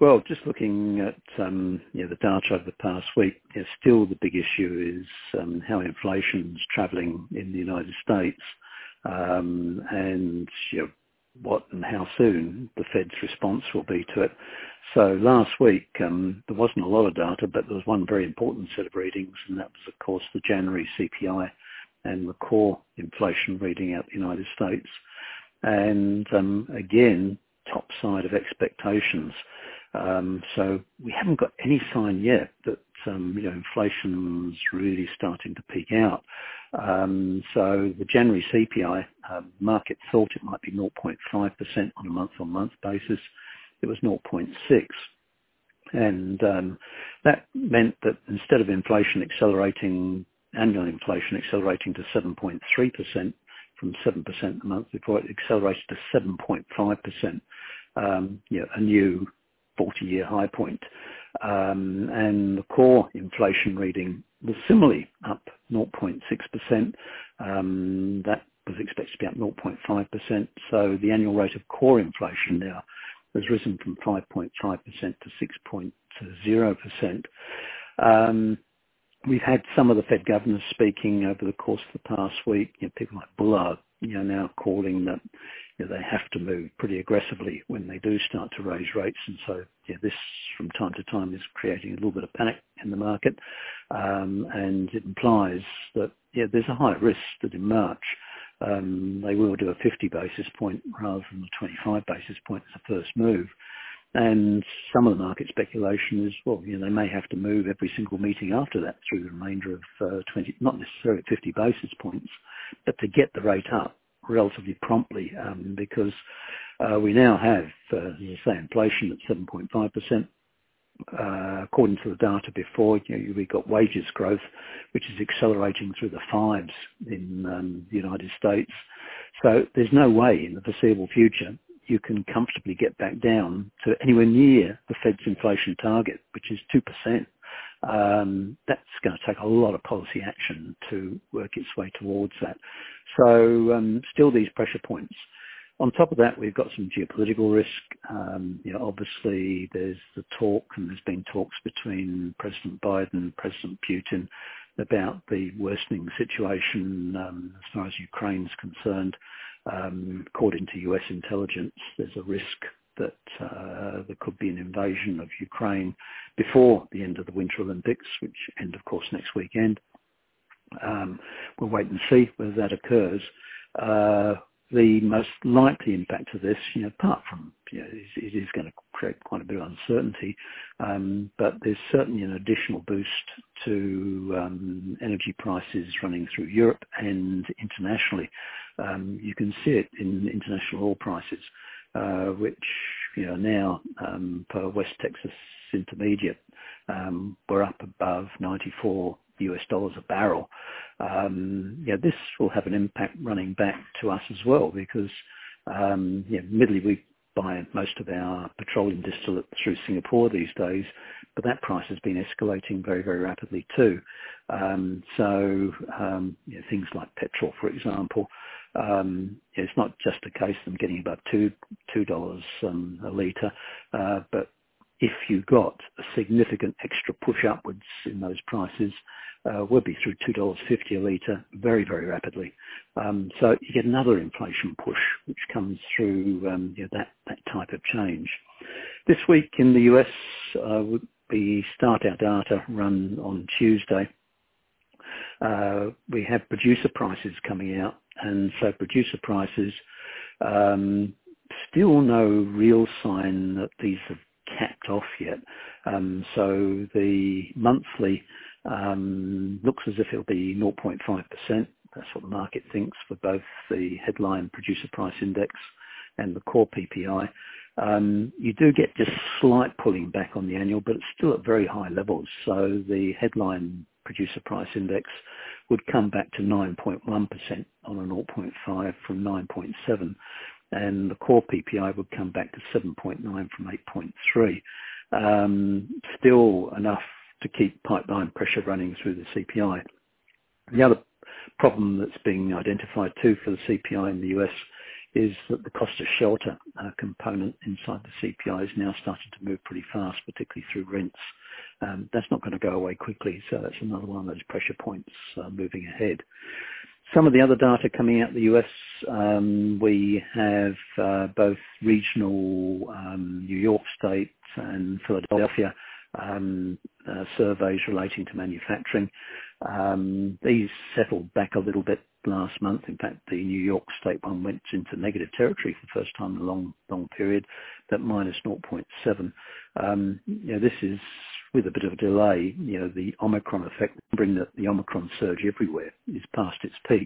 Well, just looking at the data over the past week, still the big issue is how inflation's travelling in the United States, and what and how soon the Fed's response will be to it. So last week there wasn't a lot of data, but there was one very important set of readings, and that was, of course, the January CPI and the core inflation reading out the United States. And again, top side of expectations. So we haven't got any sign yet that inflation's really starting to peak out. So the January CPI, market thought it might be 0.5% on a month-on-month basis. It was 0.6, and that meant that instead of annual inflation accelerating to 7.3% from 7% the month before, it accelerated to 7.5%. A new 40-year high point. And the core inflation reading was similarly up 0.6%. That was expected to be up 0.5%. So the annual rate of core inflation now has risen from 5.5% to 6.0%. We've had some of the Fed governors speaking over the course of the past week. People like Bullard, now calling that they have to move pretty aggressively when they do start to raise rates, and so this from time to time is creating a little bit of panic in the market, and it implies that there's a high risk that in March they will do a 50 basis point rather than a 25 basis point as a first move. And some of the market speculation is, they may have to move every single meeting after that through the remainder of 20, not necessarily 50 basis points, but to get the rate up relatively promptly, because we now have, as I say, inflation at 7.5%. According to the data before, we got wages growth, which is accelerating through the fives in the United States. So there's no way in the foreseeable future you can comfortably get back down to anywhere near the Fed's inflation target, which is 2%. That's going to take a lot of policy action to work its way towards that. So still these pressure points. On top of that, we've got some geopolitical risk. Obviously there's the talk, and there's been talks between President Biden and President Putin about the worsening situation as far as Ukraine's concerned. According to US intelligence, there's a risk that there could be an invasion of Ukraine before the end of the Winter Olympics, which end, of course, next weekend. We'll wait and see whether that occurs. The most likely impact of this, apart from it is going to create quite a bit of uncertainty, but there's certainly an additional boost to energy prices running through Europe and internationally. You can see it in international oil prices, which now per West Texas Intermediate, we're up above $94 a barrel. This will have an impact running back to us as well, because admittedly we buy most of our petroleum distillate through Singapore these days, but that price has been escalating very, very rapidly too. Things like petrol, for example, it's not just a case of them getting above $2 a litre, but if you got a significant extra push upwards in those prices, we'll be through $2.50 a litre very, very rapidly. So you get another inflation push, which comes through that type of change. This week in the US, we start our data run on Tuesday. We have producer prices coming out, and so producer prices, still no real sign that these have capped off yet. So the monthly looks as if it'll be 0.5%. That's what the market thinks for both the headline producer price index and the core PPI. You do get just slight pulling back on the annual, but it's still at very high levels. So the headline producer price index would come back to 9.1% on a 0.5 from 9.7. And the core PPI would come back to 7.9 from 8.3. Still enough to keep pipeline pressure running through the CPI. The other problem that's being identified too for the CPI in the US is that the cost of shelter component inside the CPI is now starting to move pretty fast, particularly through rents. That's not going to go away quickly, so that's another one of those pressure points moving ahead. Some of the other data coming out of the US, we have both regional New York State and Philadelphia surveys relating to manufacturing. These settled back a little bit last month. In fact, the New York State one went into negative territory for the first time in a long period, that minus 0.7. This is with a bit of a delay. The Omicron effect, remembering that the Omicron surge everywhere is past its peak.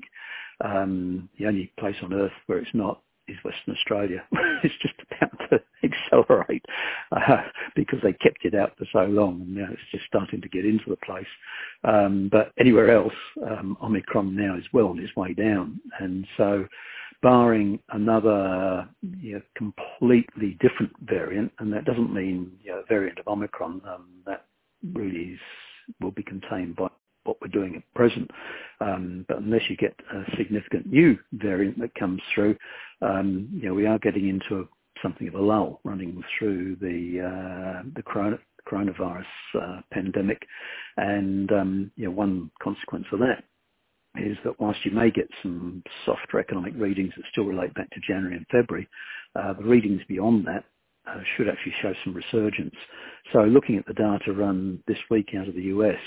The only place on earth where it's not is Western Australia. It's just about to accelerate because they kept it out for so long, and now it's just starting to get into the place. But anywhere else, Omicron now is well on its way down. And so barring another completely different variant, and that doesn't mean a variant of Omicron, that really will be contained by what we're doing at present. But unless you get a significant new variant that comes through, we are getting into something of a lull running through the coronavirus pandemic. And one consequence of that is that whilst you may get some softer economic readings that still relate back to January and February, the readings beyond that should actually show some resurgence. So looking at the data run this week out of the US,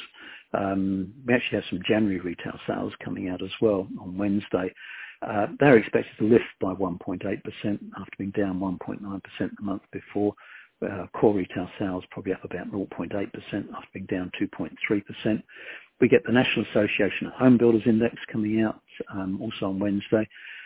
we actually have some January retail sales coming out as well on Wednesday. They're expected to lift by 1.8% after being down 1.9% the month before. Core retail sales probably up about 0.8% after being down 2.3%. We get the National Association of Home Builders Index coming out also on Wednesday.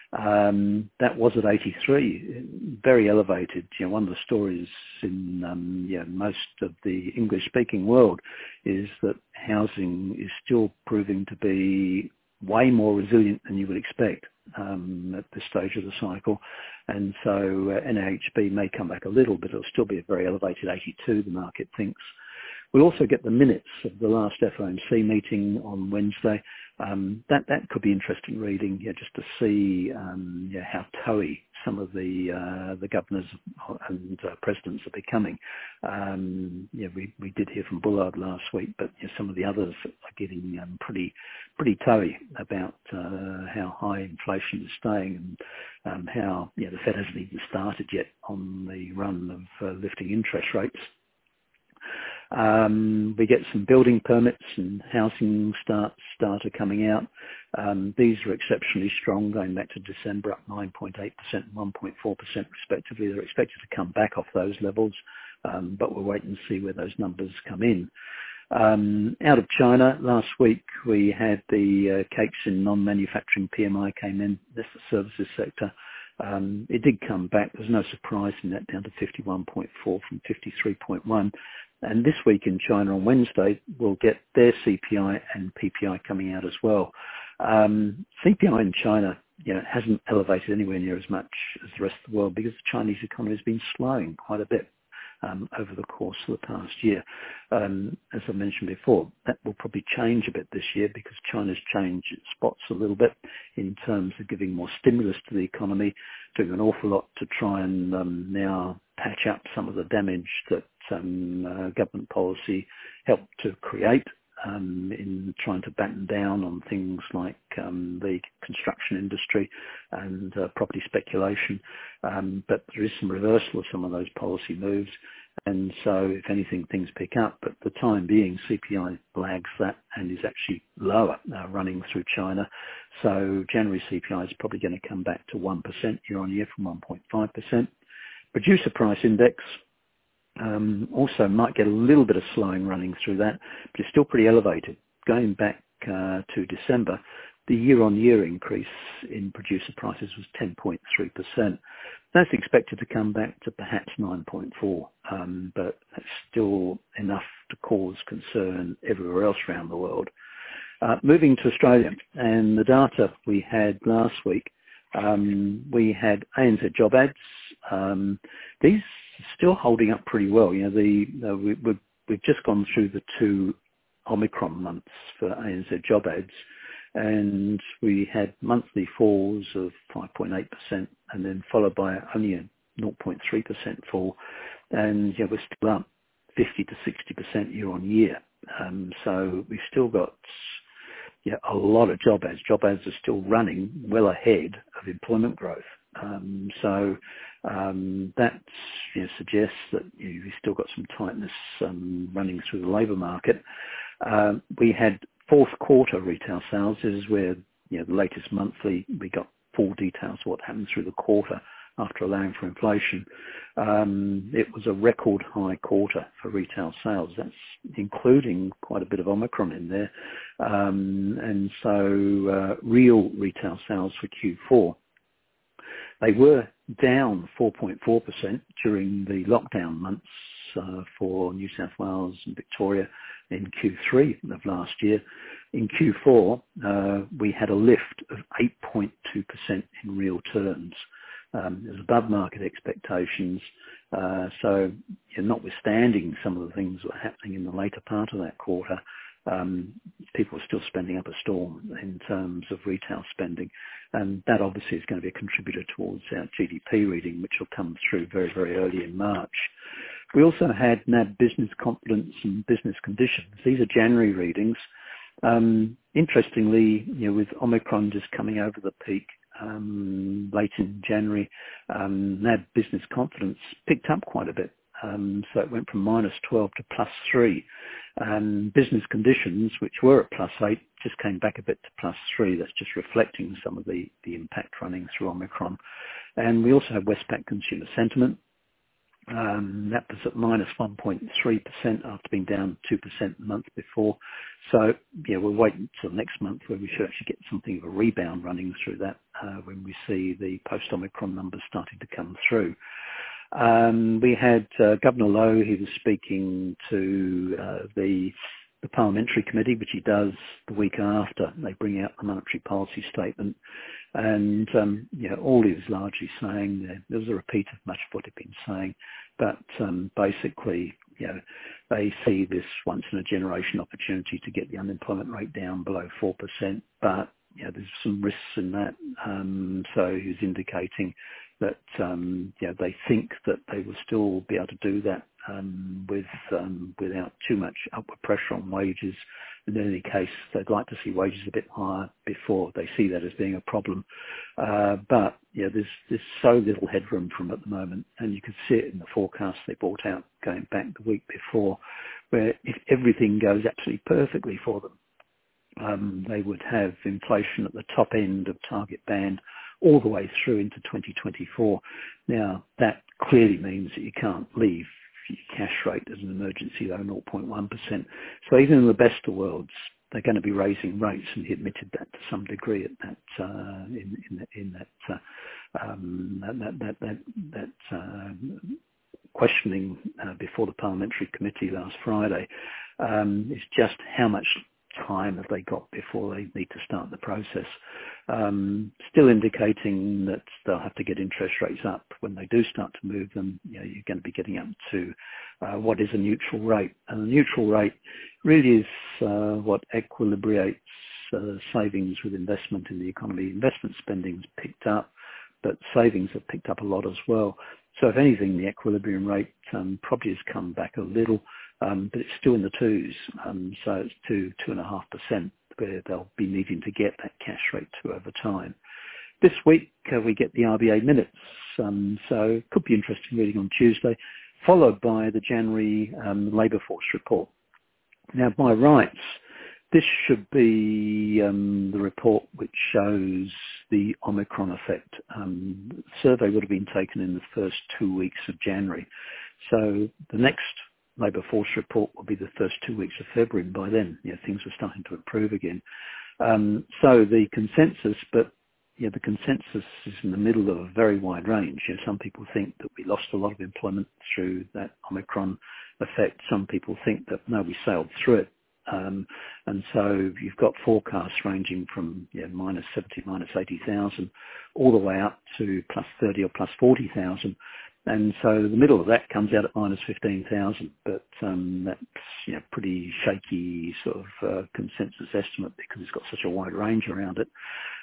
That was at 83, very elevated. One of the stories in most of the English-speaking world is that housing is still proving to be way more resilient than you would expect at this stage of the cycle. And so NAHB may come back a little, but it'll still be a very elevated 82, the market thinks. We'll also get the minutes of the last FOMC meeting on Wednesday. That could be interesting reading, just to see how toey some of the governors and presidents are becoming. We did hear from Bullard last week, but some of the others are getting pretty toey about how high inflation is staying, and how the Fed hasn't even started yet on the run of lifting interest rates. We get some building permits and housing data coming out. These are exceptionally strong, going back to December, up 9.8% and 1.4% respectively. They're expected to come back off those levels, but we'll wait and see where those numbers come in. Out of China, last week we had the Caixin non-manufacturing PMI came in. That's the services sector. It did come back. There's no surprise in that, down to 51.4 from 53.1. And this week in China on Wednesday, we'll get their CPI and PPI coming out as well. CPI in China, hasn't elevated anywhere near as much as the rest of the world because the Chinese economy has been slowing quite a bit over the course of the past year. As I mentioned before, that will probably change a bit this year because China's changed its spots a little bit in terms of giving more stimulus to the economy, doing an awful lot to try and now patch up some of the damage that government policy helped to create in trying to batten down on things like the construction industry and property speculation. But there is some reversal of some of those policy moves. And so, if anything, things pick up. But for the time being, CPI lags that and is actually lower running through China. So January CPI is probably going to come back to 1% year on year from 1.5%. Producer price index also might get a little bit of slowing running through that, but it's still pretty elevated. Going back to December, the year-on-year increase in producer prices was 10.3%. That's expected to come back to perhaps 9.4%, but that's still enough to cause concern everywhere else around the world. Moving to Australia, and the data we had last week, we had ANZ job ads. These are still holding up pretty well. We've just gone through the two Omicron months for ANZ job ads, and we had monthly falls of 5.8%, and then followed by only a 0.3% fall, and we're still up 50 to 60% year on year. So we've still got a lot of job ads. Job ads are still running well ahead of employment growth. So that suggests that we've still got some tightness running through the labour market. We had fourth quarter retail sales. This is where the latest monthly, we got full details of what happened through the quarter after allowing for inflation. It was a record high quarter for retail sales. That's including quite a bit of Omicron in there. And so real retail sales for Q4, they were down 4.4% during the lockdown months for New South Wales and Victoria in Q3 of last year. In Q4, we had a lift of 8.2% in real terms. It was above market expectations. So notwithstanding some of the things that were happening in the later part of that quarter, people were still spending up a storm in terms of retail spending. And that obviously is going to be a contributor towards our GDP reading, which will come through very, very early in March. We also had NAB business confidence and business conditions. These are January readings. Interestingly, with Omicron just coming over the peak late in January, NAB business confidence picked up quite a bit. So it went from -12 to +3. And business conditions, which were at +8, just came back a bit to +3. That's just reflecting some of the impact running through Omicron. And we also had Westpac consumer sentiment. That was at -1.3% after being down 2% the month before. So, we're waiting until next month where we should actually get something of a rebound running through that when we see the post-Omicron numbers starting to come through. We had Governor Lowe. He was speaking to the Parliamentary Committee, which he does the week after they bring out the monetary policy statement. And, all he was largely saying, there was a repeat of much of what he'd been saying, but basically, they see this once in a generation opportunity to get the unemployment rate down below 4%, but there's some risks in that. So he was indicating that they think that they will still be able to do that without too much upward pressure on wages. And in any case, they'd like to see wages a bit higher before they see that as being a problem. But there's so little headroom from at the moment, and you could see it in the forecast they brought out going back the week before, where if everything goes absolutely perfectly for them, they would have inflation at the top end of target band all the way through into 2024. Now, that clearly means that you can't leave your cash rate as an emergency, though, 0.1%. So even in the best of worlds, they're going to be raising rates, and he admitted that to some degree at that questioning before the Parliamentary Committee last Friday. It's just how much time have they got before they need to start the process. Still indicating that they'll have to get interest rates up when they do start to move them. You're going to be getting up to what is a neutral rate. And the neutral rate really is what equilibrates savings with investment in the economy. Investment spending's picked up, but savings have picked up a lot as well. So if anything, the equilibrium rate probably has come back a little, but it's still in the twos. So it's 2.5%, where they'll be needing to get that cash rate to over time. This week, we get the RBA minutes. So it could be interesting reading on Tuesday, followed by the January labour force report. Now, by rights, this should be the report which shows the Omicron effect. The survey would have been taken in the first 2 weeks of January. So the next labour force report will be the first 2 weeks of February, and by then, things were starting to improve again. So the consensus, the consensus is in the middle of a very wide range. Some people think that we lost a lot of employment through that Omicron effect. Some people think that, no, we sailed through it. And so you've got forecasts ranging from -70, -80,000, all the way up to +30 or +40,000. And so the middle of that comes out at minus 15,000, but that's pretty shaky sort of consensus estimate because it's got such a wide range around it.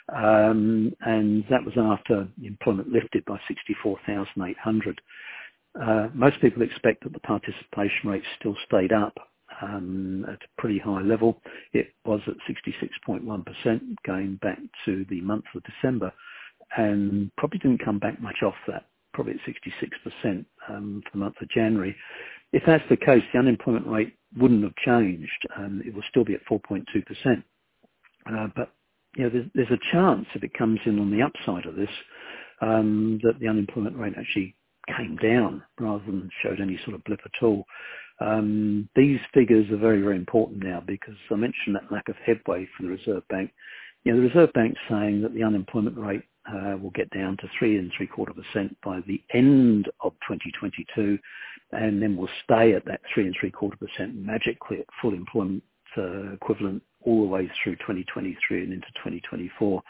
And that was after employment lifted by 64,800. Most people expect that the participation rate still stayed up at a pretty high level. It was at 66.1% going back to the month of December, and probably didn't come back much off that, probably at 66% for the month of January. If that's the case, the unemployment rate wouldn't have changed. It will still be at 4.2%. But there's a chance if it comes in on the upside of this that the unemployment rate actually came down rather than showed any sort of blip at all. These figures are very, very important now because I mentioned that lack of headway for the Reserve Bank. The Reserve Bank's saying that the unemployment rate will get down to 3.75% by the end of 2022, and then will stay at that 3.75% magically at full employment equivalent all the way through 2023 and into 2024.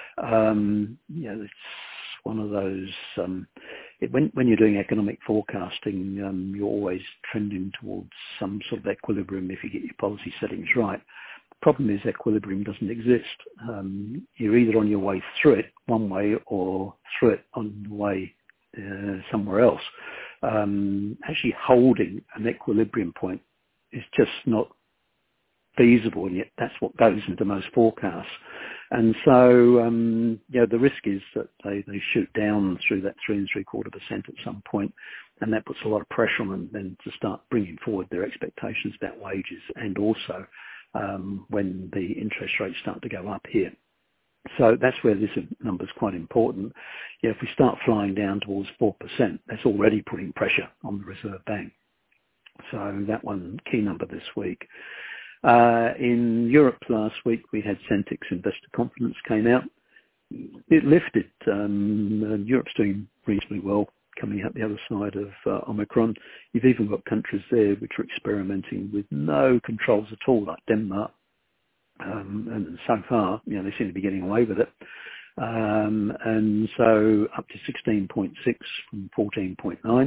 It's one of those, when you're doing economic forecasting, you're always trending towards some sort of equilibrium if you get your policy settings right. The problem is equilibrium doesn't exist. You're either on your way through it one way or through it on the way somewhere else. Actually holding an equilibrium point is just not feasible, and yet that's what goes into most forecasts. And so, the risk is that they shoot down through that 3.75% at some point, and that puts a lot of pressure on them then to start bringing forward their expectations about wages, and also when the interest rates start to go up here. So that's where this number is quite important. If we start flying down towards 4%, that's already putting pressure on the Reserve Bank. So that one key number this week. In Europe last week, we had Centix investor confidence came out. It lifted. Europe's doing reasonably well coming out the other side of Omicron. You've even got countries there which are experimenting with no controls at all, like Denmark. And so far, they seem to be getting away with it. And so up to 16.6 from 14.9.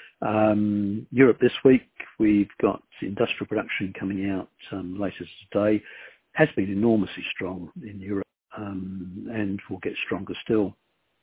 Europe this week, we've got industrial production coming out later today. Has been enormously strong in Europe and will get stronger still.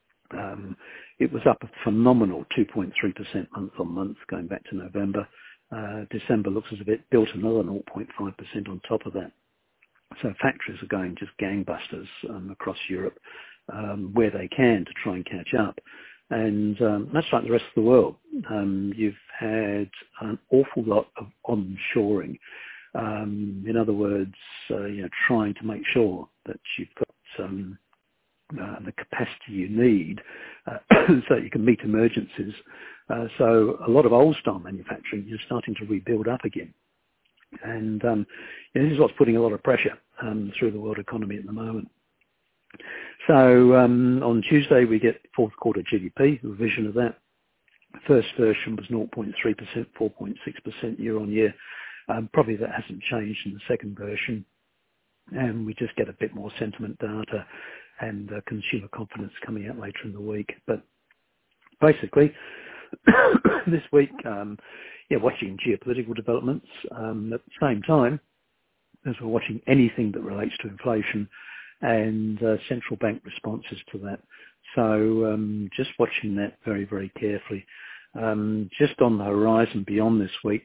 It was up a phenomenal 2.3% month on month going back to November. December looks as if it built another 0.5% on top of that. So factories are going just gangbusters across Europe where they can to try and catch up. And that's like the rest of the world. You've had an awful lot of onshoring. In other words, trying to make sure that you've got the capacity you need so that you can meet emergencies. So a lot of old-style manufacturing is starting to rebuild up again. And this is what's putting a lot of pressure through the world economy at the moment. So on Tuesday, we get fourth quarter GDP, revision of that. The first version was 0.3%, 4.6% year on year. Probably that hasn't changed in the second version. And we just get a bit more sentiment data and consumer confidence coming out later in the week. But basically, this week, watching geopolitical developments at the same time as we're watching anything that relates to inflation and central bank responses to that. So just watching that very, very carefully. Just on the horizon beyond this week,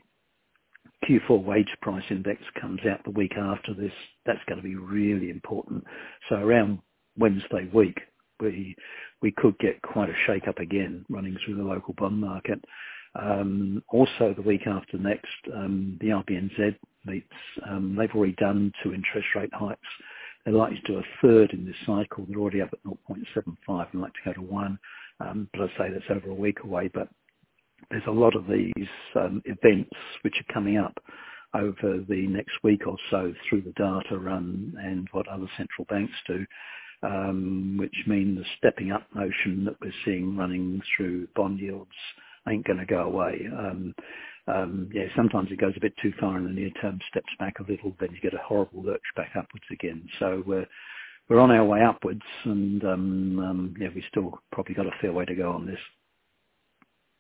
Q4 wage price index comes out the week after this. That's going to be really important. So around Wednesday week, we could get quite a shake-up again running through the local bond market. Also the week after next, the RBNZ meets. They've already done 2 interest rate hikes. They're likely to do a third in this cycle. They're already up at 0.75 and like to go to 1. But I say that's over a week away. But there's a lot of these events which are coming up over the next week or so through the data run and what other central banks do, which mean the stepping up motion that we're seeing running through bond yields ain't going to go away. Sometimes it goes a bit too far in the near term, steps back a little, then you get a horrible lurch back upwards again. So we're on our way upwards, and we still probably got a fair way to go on this.